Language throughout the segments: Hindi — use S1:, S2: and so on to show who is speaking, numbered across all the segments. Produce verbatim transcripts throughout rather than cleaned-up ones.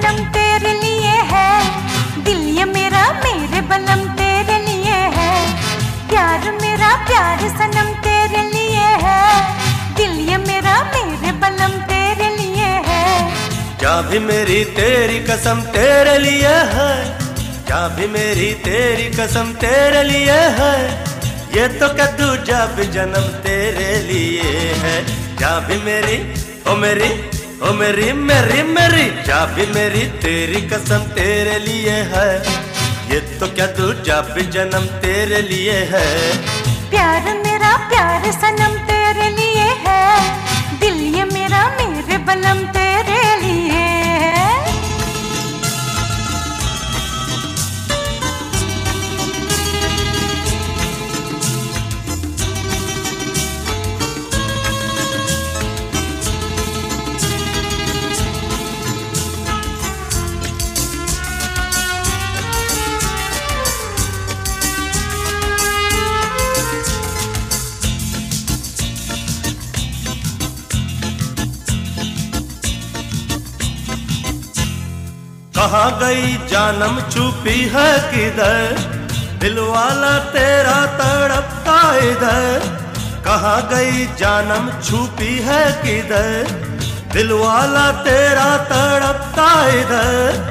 S1: कसम तेरे लिए है, दिल ये मेरा मेरे बलम तेरे लिए है। प्यार मेरा प्यार सनम तेरे लिए है, दिल ये मेरा मेरे बलम तेरे लिए है।
S2: जा भी मेरी तेरी कसम तेरे लिए है, जा भी मेरी तेरी कसम तेरे लिए है। ये तो क्या दूजा भी जन्म तेरे लिए है। जा भी मेरी ओ मेरी ओ मेरी मेरी मेरी, जा भी मेरी तेरी कसम तेरे लिए है। ये तो क्या दूजा भी जन्म तेरे लिए है।
S1: प्यार मेरा प्यार सनम तेरे लिए है, दिल ये मेरा मेरे बलम तेरे लिए है।
S2: कहाँ गई जानम छुपी है किधर, दिल वाला तेरा तड़पता इधर। कहाँ गई जानम छुपी है किधर, दिल वाला तेरा तड़पता इधर।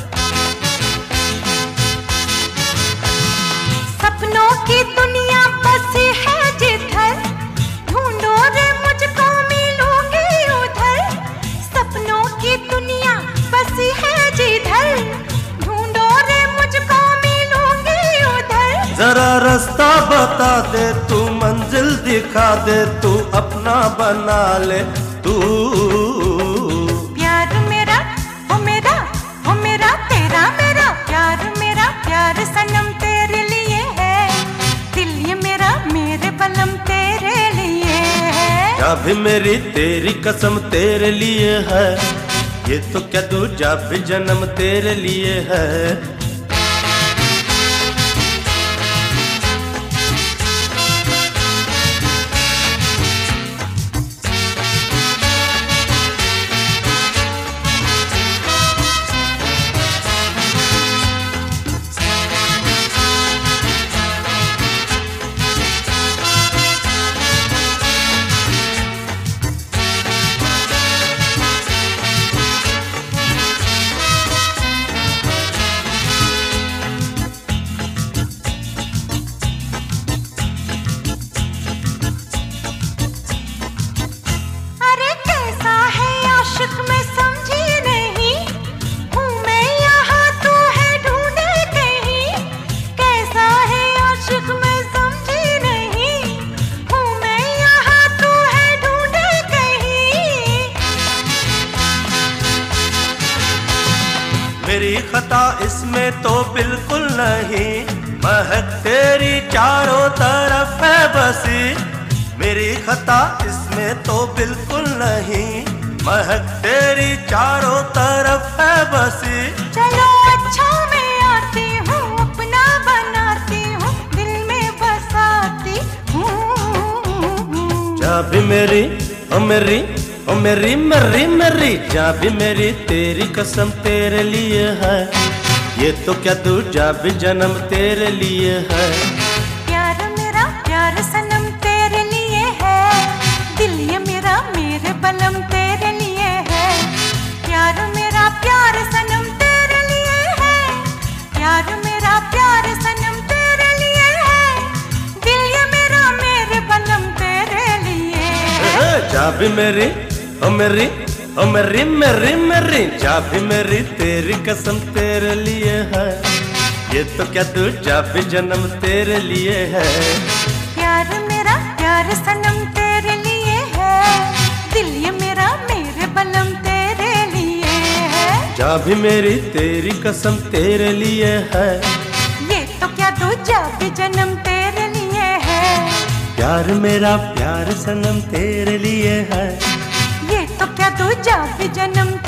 S1: सपनों की दुनिया बसी है जिधर, ढूंढो रे मुझको मिलूंगी उधर। सपनों की दुनिया बसी है जिधर, ढूंढो रे मुझको मिलूंगी उधर।
S2: जरा रास्ता बता दे तू, मंजिल दिखा दे तू, अपना बना ले तू।
S1: प्यार मेरा हो मेरा हो मेरा तेरा मेरा, प्यार मेरा प्यार सनम तेरे लिए है, दिल ये मेरा मेरे बलम तेरे लिए है।
S2: जा भी मेरी तेरी कसम तेरे लिए है, ये तो क्या दूजा भी जन्म तेरे लिए है। मेरी खता इसमें तो बिल्कुल नहीं, महक तेरी चारों तरफ है बसी। मेरी खता इसमें तो बिल्कुल नहीं, महक तेरी चारों तरफ है बसी।
S1: चलो अच्छा मैं आती हूँ, अपना बनाती हूँ, दिल में बसाती हूँ।
S2: जा भी मेरी ओ मेरी ओ मेरी मेरी मेरी, जा भी मेरी तेरी कसम तेरे लिए है, ये तो क्या दूजा भी जन्म तेरे लिए है।
S1: प्यार मेरा प्यार सनम तेरे लिए है, दिल ये मेरा मेरे बलम तेरे लिए है। प्यार मेरा प्यार सनम तेरे लिए है, प्यार मेरा प्यार सनम तेरे लिए है, दिल ये मेरा मेरे बलम तेरे लिए है।
S2: जा भी मेरी ओ मेरी ओ मेरी मेरी मेरी, जा भी मेरी तेरी कसम तेरे लिए है, ये तो क्या दूजा भी जन्म तेरे लिए है।
S1: प्यार मेरा प्यार सनम तेरे लिए है, दिल ये मेरा मेरे बलम तेरे लिए है।
S2: जा भी मेरी तेरी कसम तेरे लिए है,
S1: ये तो क्या दूजा भी जन्म तेरे लिए है।
S2: प्यार मेरा प्यार सनम तेरे लिए है,
S1: ये तो क्या दूजा भी जन्म